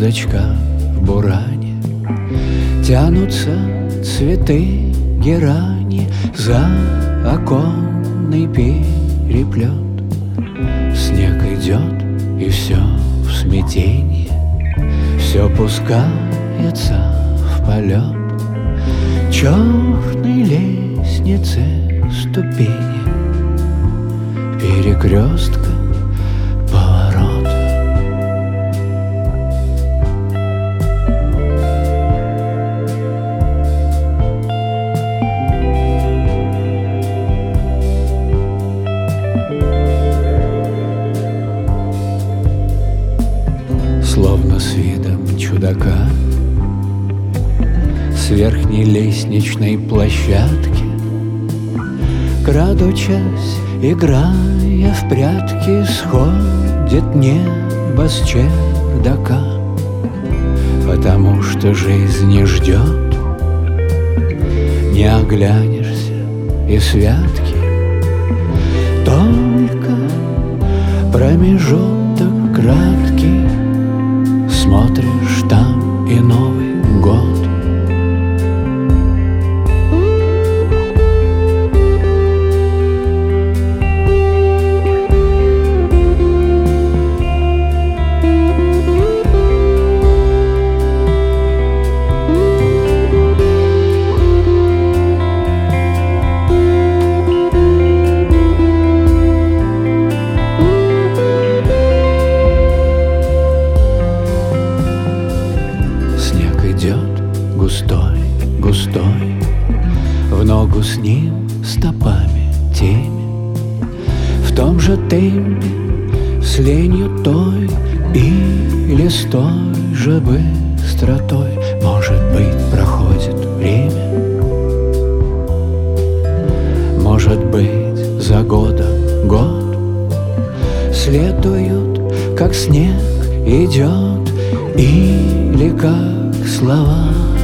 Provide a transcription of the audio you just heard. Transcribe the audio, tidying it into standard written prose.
звездочка в буране, тянутся цветы герани за оконный переплет. Снег идет, и все в смятении, все пускается в полет. Черной лестнице ступени, перекрестка, поворот. Словно с видом чудака с верхней лестничной площадки, крадучась, играя в прятки, сходит небо с чердака. Потому что жизнь не ждет, не оглянешься и святки, только промежуток краткий, смотришь там и Новый год. Густой, густой, в ногу с ним стопами теми, в том же темпе, с ленью той или с той же быстротой. Может быть, проходит время, может быть, за годом год, следуют, как снег идет, или как слова